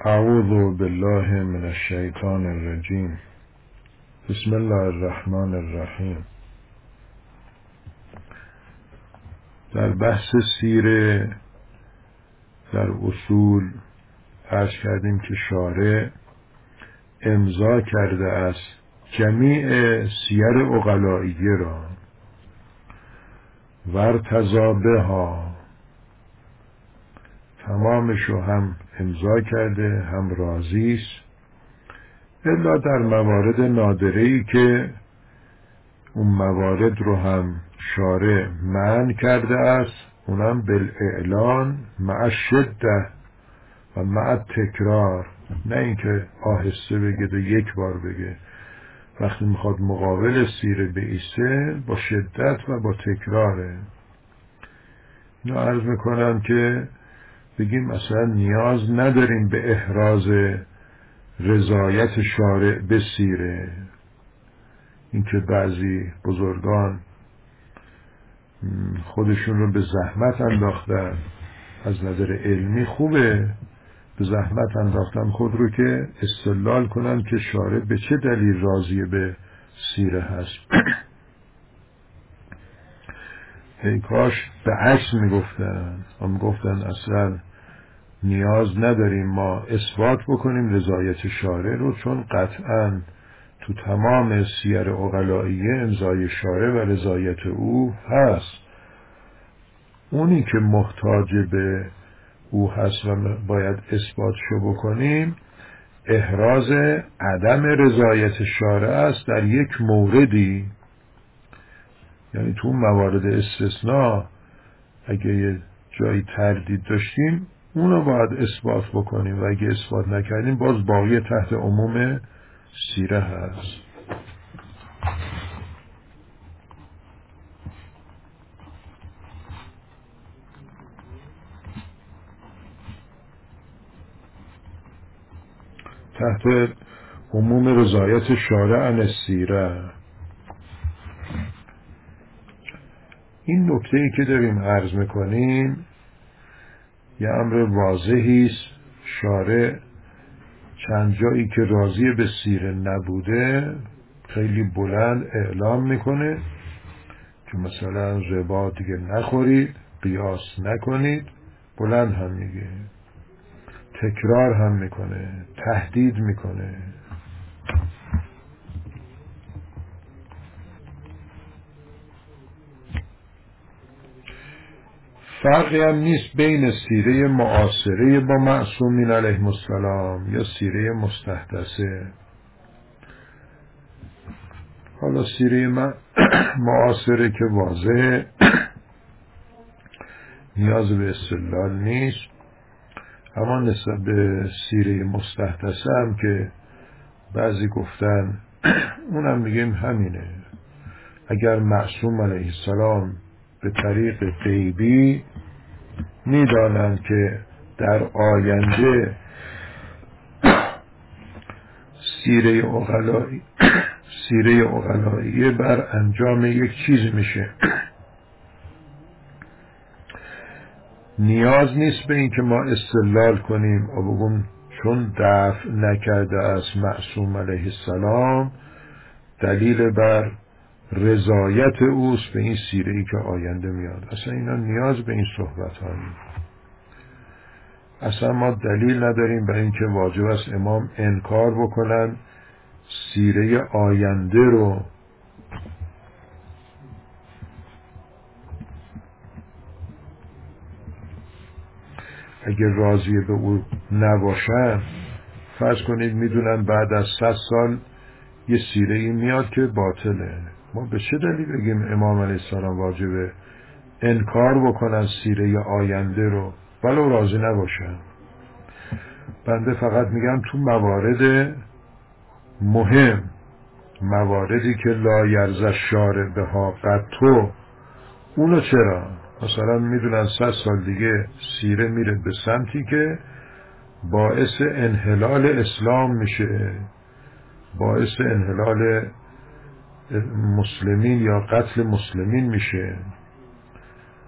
اعوذ بالله من الشیطان الرجیم. بسم الله الرحمن الرحیم. در بحث سیره در اصول عرض کردیم که شارع امضا کرده است جمیع سیر عقلائیه را وارتضی بها، تمامشو هم امضا کرده هم راضی است، الا در موارد نادره‌ای که اون موارد رو هم شارع منع کرده است، اونم بالاعلان مع شده و مع تکرار، نه اینکه آهسته بگه و یک بار بگه. وقتی میخواد مقابل سیره بایسته با شدت و با تکراره. اینو عرض میکنم که بگیم مثلا نیاز نداریم به احراز رضایت شارع به سیره. اینکه بعضی بزرگان خودشون رو به زحمت انداختن، از نظر علمی خوبه، به زحمت انداختن خود رو که استدلال کنن که شارع به چه دلیل راضی به سیره هست. ای کاش به عکس میگفتن، هم گفتن اصلا نیاز نداریم ما اثبات بکنیم رضایت شارع رو، چون قطعاً تو تمام سیر عقلائیه امضای شارع و رضایت او هست. اونی که محتاج به او هست و باید اثباتشو بکنیم احراز عدم رضایت شارع است در یک موردی، یعنی تو موارد استثناء اگه یه جایی تردید داشتیم اونو باید اثبات بکنیم و اگه اثبات نکردیم باز باقی تحت عموم سیره هست. تحت عموم رضایت شارع عن السیره. این نکته‌ای که داریم عرض میکنیم یه امر واضحی است. شارع چند جایی که راضی به سیره نبوده خیلی بلند اعلام میکنه که مثلا ربا دیگه نخورید، قیاس نکنید، بلند هم میگه، تکرار هم میکنه، تهدید میکنه. فرقی هم نیست بین سیره معاصره با معصومین علیهم السلام یا سیره مستحدثه. حالا سیره معاصره که واضحه نیاز به استدلال نیست، اما نسبت به سیره مستحدثه هم که بعضی گفتن اونم میگیم همینه. اگر معصوم علیه السلام به طریق غیبی میدانند که در آینده سیره عقلائیه بر انجام یک چیز میشه، نیاز نیست به این که ما استدلال کنیم و بگیم چون دفع نکرده است معصوم علیه السلام دلیل بر رضایت اوست به این سیره‌ای که آینده میاد. اصلا اینا نیاز به این صحبت ها نیست. اصلا ما دلیل نداریم برای اینکه واجب است امام انکار بکنن سیره آینده رو. اگر راضی به او نباشن، فرض کنید میدونن بعد از 100 سال یه سیره ای میاد که باطله، ما به چه دلیل بگیم امام علیه السلام واجبه انکار بکنن سیره آینده رو ولو راضی نباشن؟ بنده فقط میگم تو موارد مهم، مواردی که لا یرضی الشارع بها قطع، اونو چرا؟ مثلا میدونن 100 سال دیگه سیره میره به سمتی که باعث انحلال اسلام میشه، باعث انحلال مسلمین یا قتل مسلمین میشه،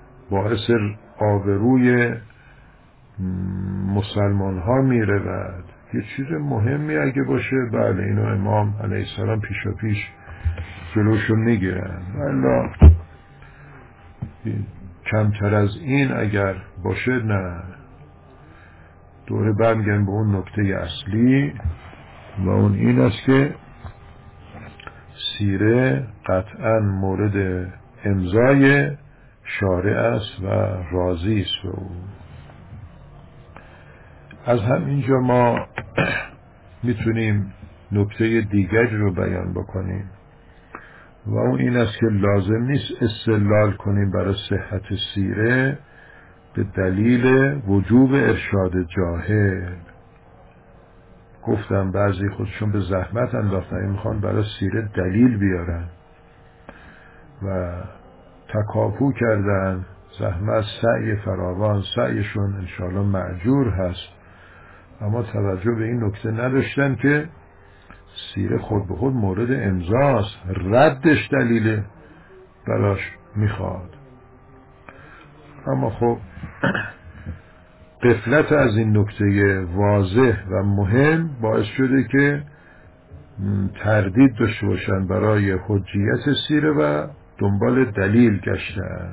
باعث آبروی مسلمان ها میرود. یه چیز مهمی اگه باشه بله اینو امام علیه السلام پیشا پیش جلوشو میگیرن، والا کمتر از این اگر باشه نه. دوره برمیگردیم به اون نکته اصلی و اون این است که سیره قطعا مورد امضای شارع است و راضی است به او. از همینجا ما میتونیم نکته دیگری رو بیان بکنیم و اون این است که لازم نیست استدلال کنیم برای صحت سیره به دلیل وجوب ارشاد جاهل. گفتم بعضی خودشون به زحمت انداختن میخوان برای سیره دلیل بیارن و تکاپو کردن، زحمت سعی فراوان، سعیشون انشاءالله مأجور هست، اما توجه به این نکته نداشتن که سیره خود به خود مورد امضاست، ردش دلیل براش میخواد. اما خب غفلت از این نکته واضح و مهم باعث شده که تردید داشته باشن برای حجیت سیره و دنبال دلیل گشتن.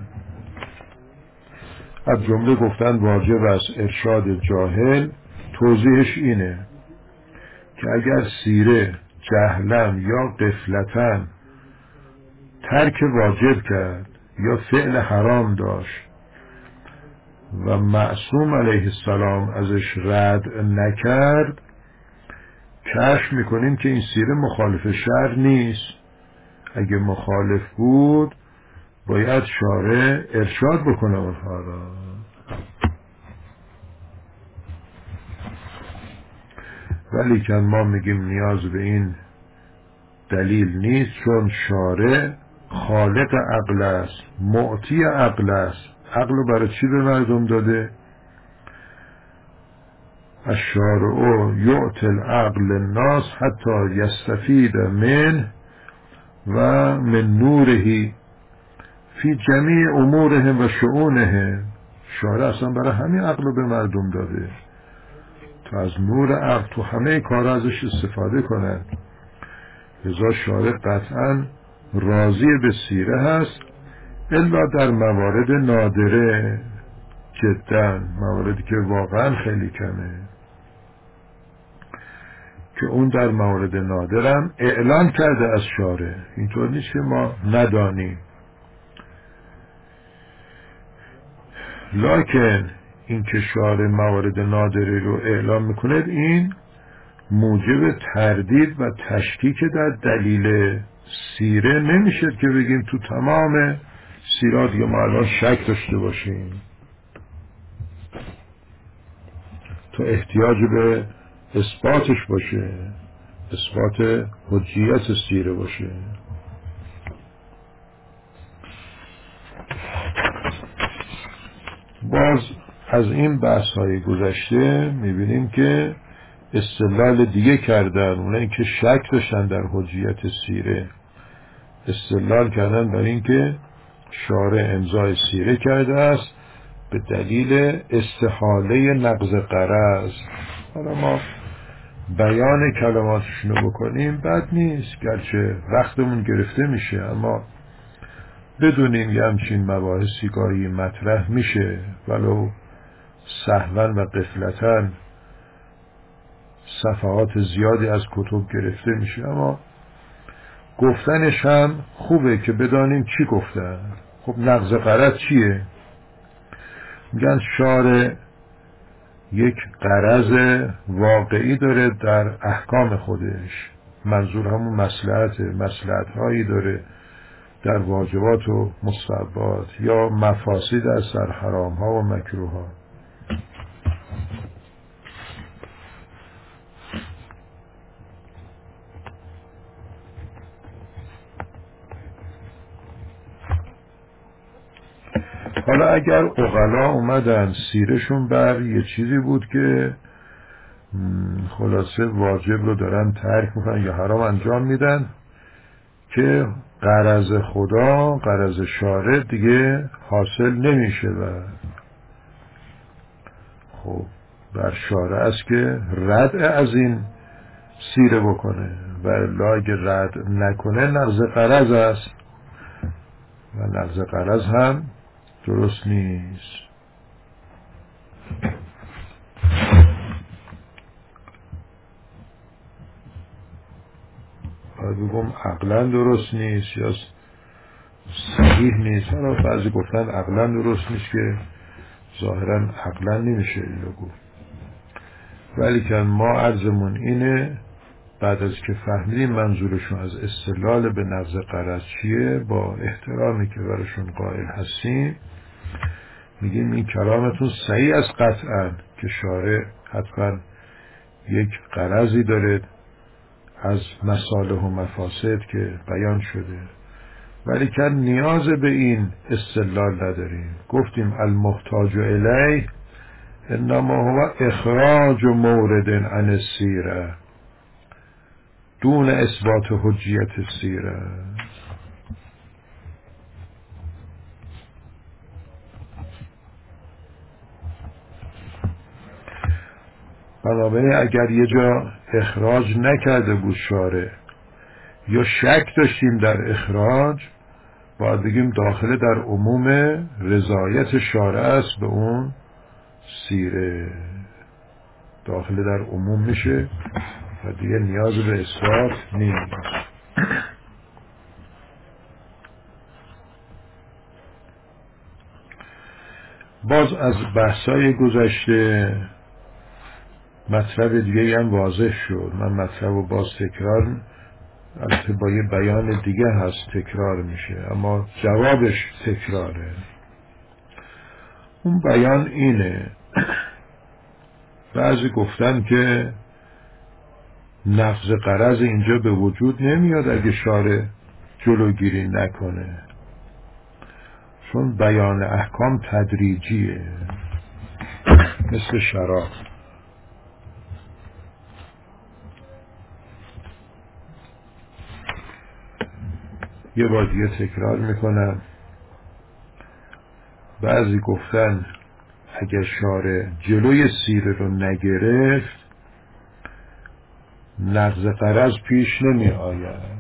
از جمله گفتن واجب است ارشاد جاهل. توضیحش اینه که اگر سیره جهلاً یا غفلتاً ترک واجب کرد یا فعل حرام داشت و معصوم علیه السلام ازش رد نکرد، کشف میکنیم که این سیره مخالف شرع نیست. اگه مخالف بود باید شارع ارشاد بکنه اونها را. ولی که ما میگیم نیاز به این دلیل نیست، چون شارع خالق عقل است، معطی عقل است. عقل رو برای چی به مردم داده؟ الشارع یعطی العقل الناس حتی یستفید منه و من نوره فی جمیع امورهم و شؤونهم. شارع اصلا برای همین عقل رو به مردم داده تا از نور عقل تو همه کار ازش استفاده کنن. لذا شارع قطعا راضی به سیره هست، الا در موارد نادره، جدا مواردی که واقعا خیلی کمه، که اون در موارد نادرم اعلان کرده از شارع. اینطور نیست که ما ندانیم، لکن این که شارع موارد نادره رو اعلام میکنه این موجب تردید و تشکیک در دلیل سیره نمیشه که بگیم تو تمام سیرات دیگه ما الان شک داشته باشیم، تو احتیاج به اثباتش باشه، اثبات حجیت سیره باشه. باز از این بحث های گذشته میبینیم که استدلال دیگه کردن، اونایی که شک داشتن در حجیت سیره استدلال کردن بر این که شارع امضای سیره کرده است به دلیل استحاله نقض غرض. حالا ما بیان کلماتشون رو بکنیم بد نیست، گرچه وقتمون گرفته میشه، اما بدونیم یه همچین مباحثی گاهی مطرح میشه، ولو سهوا و غفلتاً صفحات زیادی از کتب گرفته میشه، اما گفتنش هم خوبه که بدانیم چی گفتن. خب نقض غرض چیه؟ میگن شارع یک غرض واقعی داره در احکام خودش، منظور همون مصلحت هایی داره در واجبات و مستحبات، یا مفاسد از در حرام ها و مکروه ها. حالا اگر عقلا اومدن سیرشون بر یه چیزی بود که خلاصه واجب رو دارن ترک میکنن یا حرام انجام میدن که غرض خدا، غرض شارع دیگه حاصل نمیشه، و خب بر شارع است که رد از این سیره بکنه و الا اگه رد نکنه نقض غرض است و نقض غرض هم درست نیست. باید بگم عقلا درست نیست یا صحیح نیست. حالا بعضی گفتن عقلا درست نیست که ظاهرا عقلا نمیشه اینو گفت، ولی که ما عرضمون اینه بعد از که فهمیدیم منظورشون از استدلال به نقض غرض چیه، با احترامی که براشون قائل هستیم میگیم این کلامتون صحیح است قطعا که شارع حتما یک غرضی داره از مصالح و مفاسد که بیان شده، ولی که نیاز به این استدلال نداریم. گفتیم المحتاج الیه انما هو اخراج مورد عن السیره دون اثبات حجیت السیره. بنابراین اگر یه جا اخراج نکرده بود شارع یا شک داشتیم در اخراج، باید بگیم داخل در عموم رضایت شارع است به اون سیره، داخل در عموم میشه و دیگه نیاز به اثبات نیست. باز از بحثای گذشته مطلب دیگه هم واضح شد. من مطلب رو باز تکرار، البته با یه بیان دیگه هست تکرار میشه اما جوابش تکراره. اون بیان اینه، بعضی گفتن که نقض غرض اینجا به وجود نمیاد اگه شارع جلوگیری نکنه، چون بیان احکام تدریجیه مثل شراب. یه بار دیگه تکرار میکنم، بعضی گفتن اگر شارع جلوی سیره رو نگرفت نقض غرض پیش نمی آید.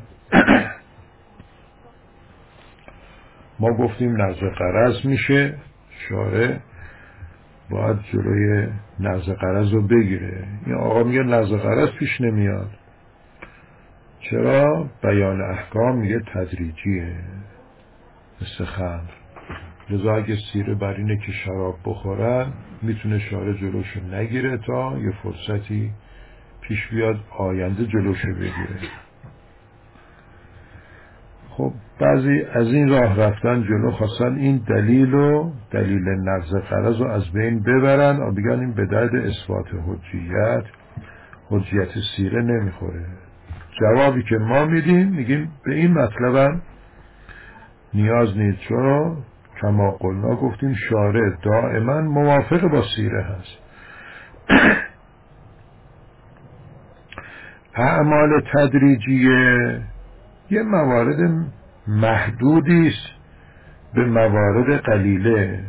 ما گفتیم نقض غرض میشه، شارع باید جلوی نقض غرض رو بگیره. این آقا میگه نقض غرض پیش نمیاد، چرا؟ بیان احکام میگه تدریجیه مثل خمر، لذا اگه سیره بر اینه که شراب بخورن میتونه شارع جلوشو نگیره تا یه فرصتی پیش بیاد آینده جلوشو بگیره. خب بعضی از این راه رفتن جلو، خواستن این دلیل نقض غرض رو از بین ببرن و بگن این به درد اثبات حجیت سیره نمیخوره. جوابی که ما میگیم به این مطلبم نیاز نیست، چون کما قلنا گفتیم شارع دائما موافق با سیره هست. اعمال تدریجیه یه موارد محدودی است به موارد قلیله.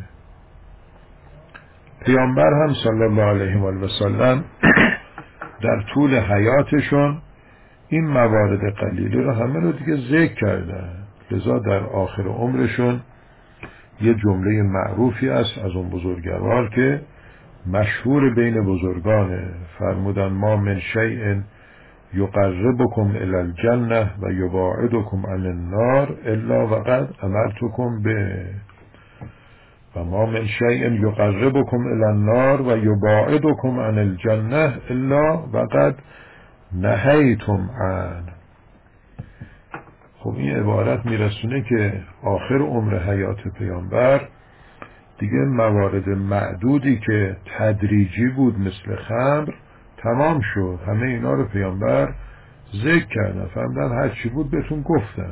پیامبر هم صلی الله علیه و سلم در طول حیاتشون این موارد قلیله رو همه رو دیگه ذکر کردن، لذا در آخر عمرشون یه جمله معروفی است از اون بزرگوار که مشهور بین بزرگانه، فرمودن ما من شیء یقربکم الی الجنه و یباعدکم عن النار الا وقد امرتکم به، و ما من شیء یقربکم الی النار و یباعدکم عن الجنه الا وقد نهیتم عنه. خب این عبارت میرسونه که آخر عمر حیات پیامبر دیگه موارد معدودی که تدریجی بود مثل خمر تمام شد، همه اینا رو پیامبر ذکر کردن، فهمدن هر چی بود بهتون گفتن.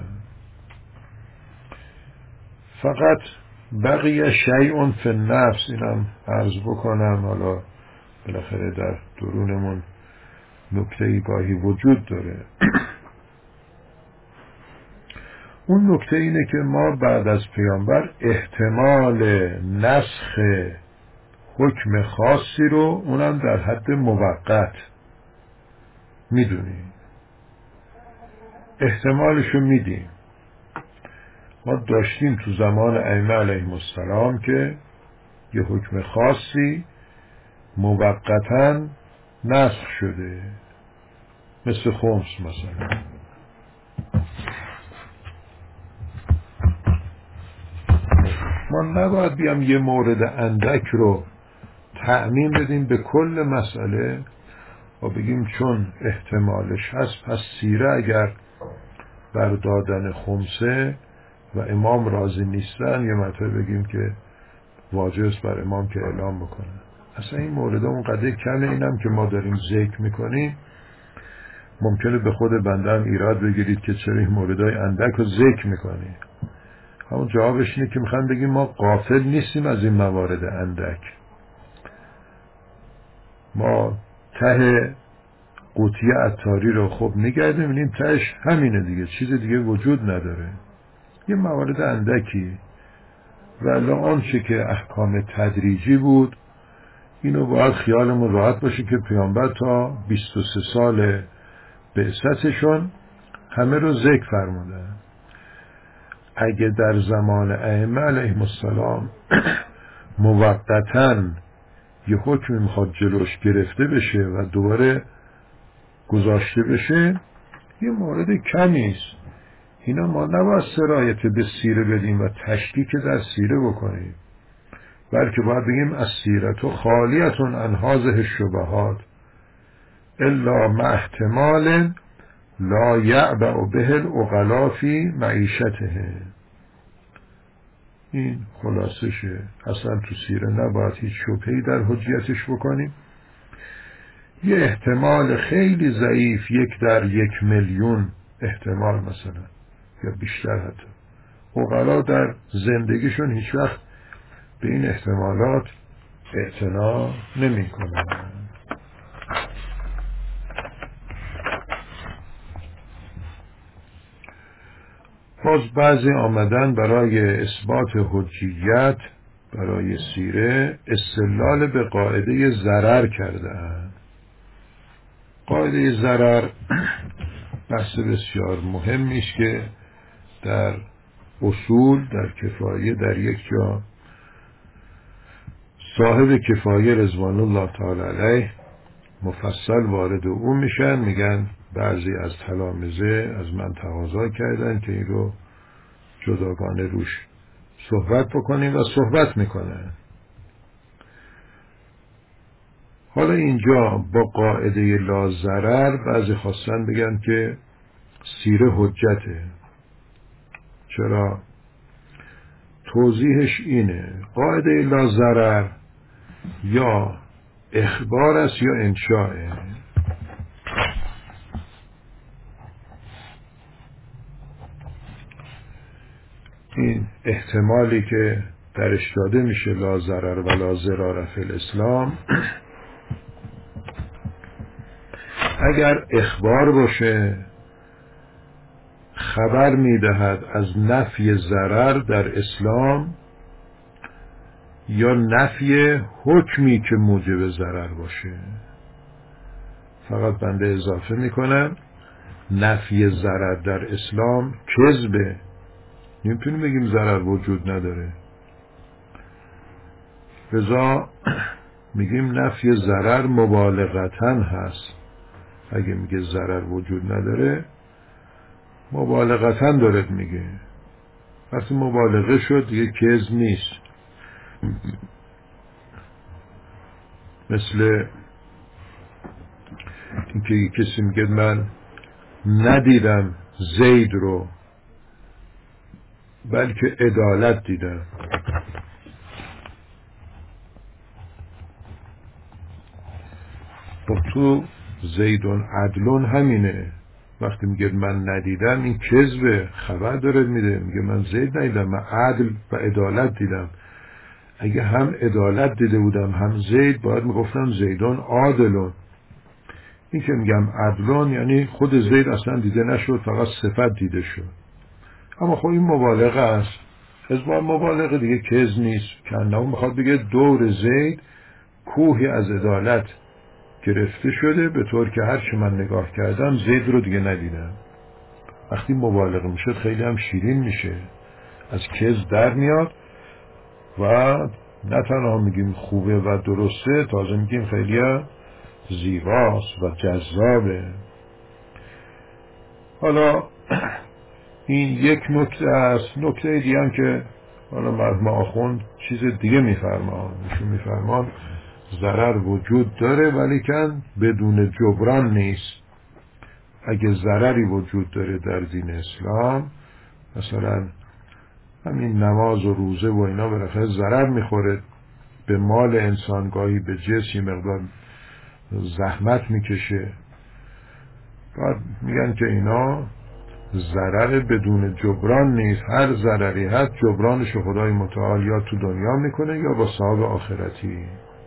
فقط بقیه شیء فی النفس، اینم عرض بکنم، حالا بالاخره در درونمون نکته گاهی وجود داره. اون نکته اینه که ما بعد از پیامبر احتمال نسخ حکم خاصی رو، اونم در حد موقت میدونیم، احتمالشو میدیم. ما داشتیم تو زمان ائمه علیهم السلام که یه حکم خاصی موقتاً نسخ شده، مثل خمس مثلا. ما نباید بیام یه مورد اندک رو تعمیم بدیم به کل مسئله و بگیم چون احتمالش هست پس سیره اگر بر دادن خمسه و امام راضی نیستن یه مطلب بگیم که واجب است بر امام که اعلام بکنه. اصلا این مورد اونقدر کمه. اینم که ما داریم ذکر میکنیم ممکنه به خود بنده هم ایراد بگیرید که چرا این موردهای اندک رو ذکر میکنی. همون جوابش اینه که میخوام بگیم ما غافل نیستیم از این موارد اندک. ما ته قوطی عطاری رو خب میگردیم ببینیم تهش همینه دیگه، چیز دیگه وجود نداره، یه موارد اندکی. ولی آنچه که احکام تدریجی بود اینو باید خیالمون راحت باشه که پیامبر تا 23 سال بعثتشون همه رو ذکر فرمودن. اگه در زمان ائمه علیهم السلام موقتاً یه حکمی میخواد جلوش گرفته بشه و دوباره گذاشته بشه یه مورد کمیست. اینا ما نباید سرایت به سیره بدیم و تشکیک در سیره بکنیم، بلکه باید بگیم از سیرت خالیتون عن هذه الشبهات الا مع احتمال لا یعبأ به العقلاء فی معیشته. این خلاصشه. اصلا تو سیره نباید هیچ شبهه‌ای در حجیتش بکنیم. یه احتمال خیلی ضعیف، 1/1,000,000 احتمال مثلا یا بیشتر حتی، عقلا در زندگیشون هیچ وقت به این احتمالات اعتنا نمی کنن. باز بعضی آمدن برای اثبات حجیت برای سیره استدلال به قاعده ضرر کردن. قاعده ضرر بحث بسیار مهمی است که در اصول در کفایه در یک جا صاحب کفایه رضوان الله تعالی علیه مفصل وارد او میشن. میگن بعضی از تلامذه از من تقاضا کردن که این رو جداگانه روش صحبت بکنیم و صحبت میکنن. حالا اینجا با قاعده لا ضرر بعضی خواستن بگن که سیره حجته. چرا؟ توضیحش اینه قاعده لا ضرر یا اخبار است یا انشاءه. این احتمالی که درش داده میشه لا ضرر و لا ضرار فی الاسلام اگر اخبار باشه خبر میدهد از نفی ضرر در اسلام یا نفی حکمی که موجب ضرر باشه. فقط بنده اضافه میکنم نفی ضرر در اسلام کذبه. نمیتونیم بگیم ضرر وجود نداره. لذا میگیم نفی ضرر مبالغتاً هست. اگه میگه ضرر وجود نداره مبالغتاً دارد میگه. وقتی مبالغه شد دیگه کذب نیست. مثل اینکه کسی میگه من ندیدم زید رو بلکه عدالت دیدم. خب تو زیدون عدلون همینه. وقتی میگه من ندیدم این کذبه، خبر داره میده، میگه من زید ندیدم، من عدل و عدالت دیدم. اگه هم عدالت دیده بودم هم زید باید میگفتم زیدون عادلون. این که میگم عدلون یعنی خود زید اصلا دیده نشد، فقط صفت دیده شد. اما خب این مبالغه است. حزبان مبالغه دیگه کذب نیست. که انه میخواد بگه دور زید کوهی از عدالت گرفته شده، به طور که هر چی من نگاه کردم زید رو دیگه ندیدم. وقتی مبالغه میشه خیلی هم شیرین میشه، از کز در میاد و نه تنها میگیم خوبه و درسته، تازه میگیم خیلی زیباست و جذابه. حالا این یک نکته است. نکته دیگه هم که حالا مرحوم آخوند چیز دیگه میفرمان، ایشون میفرمان ضرر وجود داره ولیکن بدون جبران نیست. اگه ضرری وجود داره در دین اسلام، مثلا همین نماز و روزه و اینا بالاخره ضرر میخوره به مال انسان، گاهی به جسم مقدار زحمت میکشه، بعد میگن که اینا ضرر بدون جبران نیست. هر ضرری هست جبرانش خدای متعال یا تو دنیا میکنه یا با ثواب آخرتی.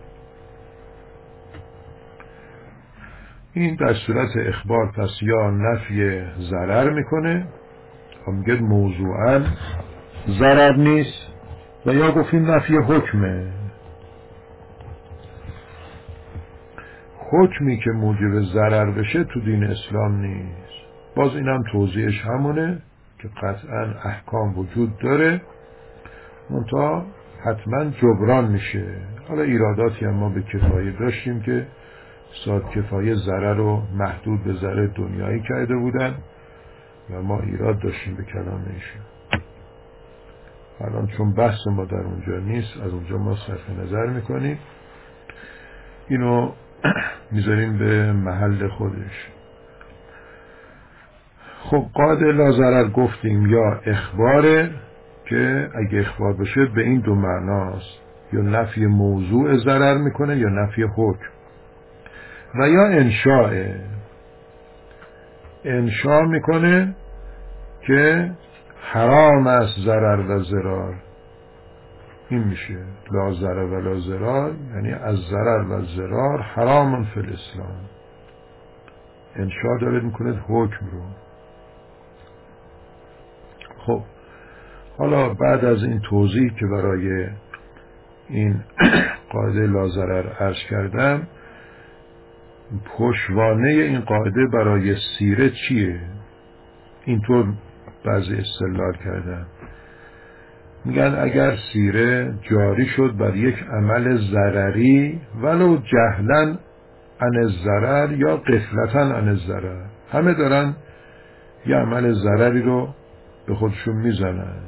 این در صورت اخبار پس یا نفی ضرر میکنه، هم میگه موضوعا ضرر نیست، و یا گفتیم نفی حکمه، حکمی که موجب ضرر بشه تو دین اسلام نیست. باز اینم توضیحش همونه که قطعا احکام وجود داره، منتها حتما جبران میشه. حالا ایراداتی هم ما به کفایه داشتیم که ساد کفایه ضرر رو محدود به ضرر دنیایی کرده بودن و ما ایراد داشتیم به کلام ایشون. الان چون بحث ما در اونجا نیست، از اونجا ما صرف نظر میکنیم، اینو میذاریم به محل خودش. خب قاعده لا ضرر گفتیم یا اخباره که اگه اخبار بشه به این دو معناست، یا نفی موضوع ضرر میکنه یا نفی حکم، و یا انشاء میکنه که حرام است ضرر و ضرار. این میشه لا ضرر و لا ضرار، یعنی از ضرر و ضرار حرام فی الاسلام. انشاء داره میکنه حکم رو. خب حالا بعد از این توضیح که برای این قاعده لا ضرر عرض کردم، پشتوانه این قاعده برای سیره چیه؟ اینطور بعضی استدلال کردن، میگن اگر سیره جاری شد بر یک عمل ضرری ولو جهلا عن الضرر یا غفلتا عن الضرر، همه دارن یه عمل ضرری رو به خودشون میزنن،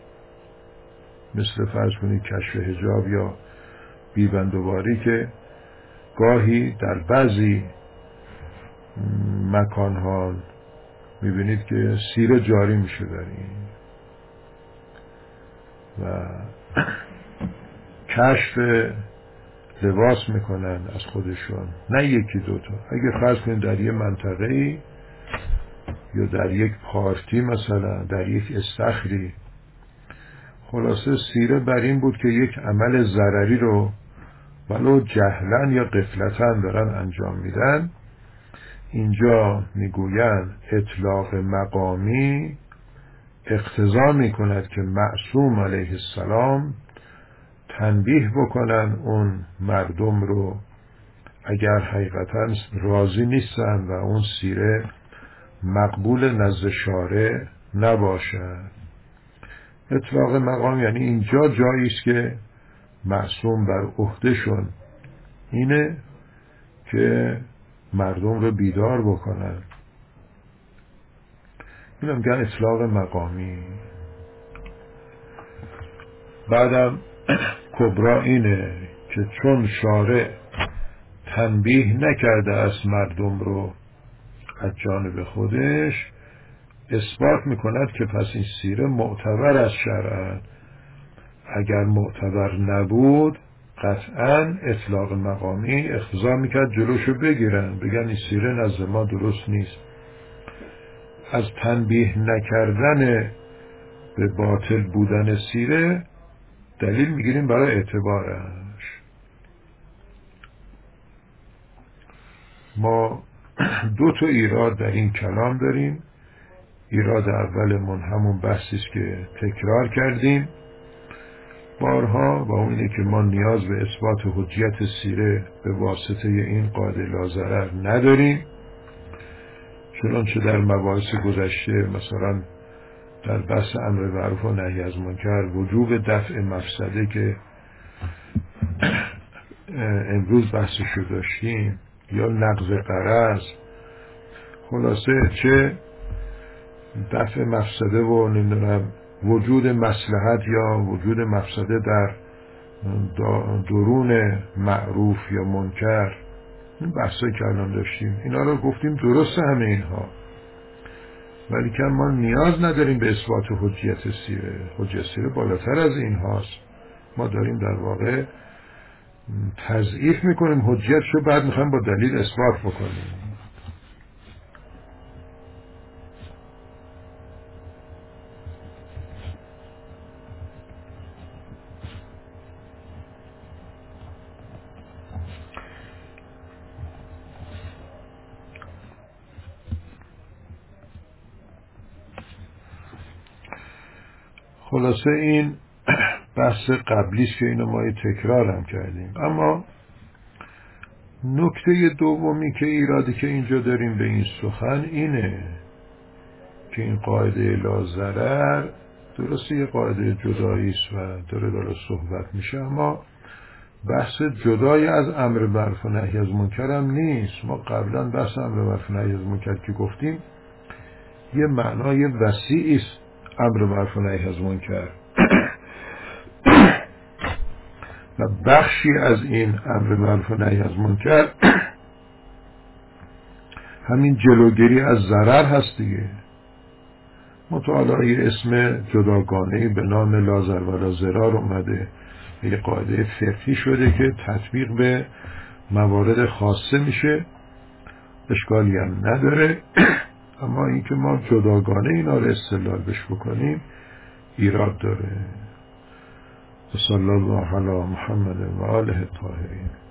مثل فرض کنید کشف حجاب یا بیبندوباری که گاهی در بعضی مکانها میبینید که سیره جاری میشه در این، و کشف لباس میکنن از خودشون، نه یکی دوتا. اگه فرض کنید در یه منطقه‌ای یا در یک پارتی، مثلا در یک استخری، خلاصه سیره بر این بود که یک عمل ضرری رو ولو جهلن یا غفلتن دارن انجام میدن، اینجا میگوین اطلاق مقامی اقتضا میکند که معصوم علیه السلام تنبیه بکنن اون مردم رو اگر حقیقتا راضی نیستن و اون سیره مقبول نزد شارع نباشد. اطلاق مقام یعنی اینجا جایی است که معصوم بر عهدهشون اینه که مردم رو بیدار بکنن. اینو میگن اطلاق مقامی. بعدم کبرا اینه که چون شارع تنبیه نکرده است مردم رو از جانب خودش، اثبات میکند که پس این سیره معتبر از شرعن. اگر معتبر نبود قطعا اطلاق مقامی اقتضا میکرد جلوشو بگیرن، بگن این سیره نزد ما درست نیست. از تنبیه نکردن به باطل بودن سیره دلیل میگیریم برای اعتبارش. ما دو تا ایراد در این کلام داریم. ایراد اولمون همون بحثیست که تکرار کردیم، بارها و اون اینه که ما نیاز به اثبات حجیت سیره به واسطه این قاعده لاضرر نداریم، چنانچه در مباحث گذشته مثلا در بحث امر معروف و نهی از منکر وجوب دفع مفسده که امروز بحثشو داشتیم، یا نقض قرض، خلاصه چه دفع مفسده و نمیدونم وجود مصلحت یا وجود مفسده در درون معروف یا منکر، این بحثایی که الان داشتیم اینا رو گفتیم درسته همه اینها، ولی که ما نیاز نداریم به اثبات حجیت سیره. حجیت سیره بالاتر از این هاست. ما داریم در واقع تضعیف میکنیم حجیت شو، بعد میخوایم با دلیل اثبات بکنیم. خلاصه این بحث قبلیست که اینو ما تکرار هم کردیم. اما نکته دومی که ایرادی که اینجا داریم به این سخن اینه که این قاعده لاضرر درسته یه قاعده جداییست و داره صحبت میشه، اما بحث جدای از امر معروف و نهی از منکر هم نیست. ما قبلا بحث امر معروف و نهی از منکر که گفتیم یه معنای وسیعی است امر معروف و نهی از منکر و بخشی از این امر معروف و نهی از منکر همین جلوگیری از ضرر هست دیگه. مطالعه اسم جداگانه‌ای به نام لا ضرر ولا ضرار اومده، یه قاعده فقهی شده که تطبیق به موارد خاصه میشه، اشکالی هم نداره. اما اینکه ما جداگانه اینا رو استدلال بش بکنیم ایراد داره. صلی الله علی محمد و آله الطاهرین.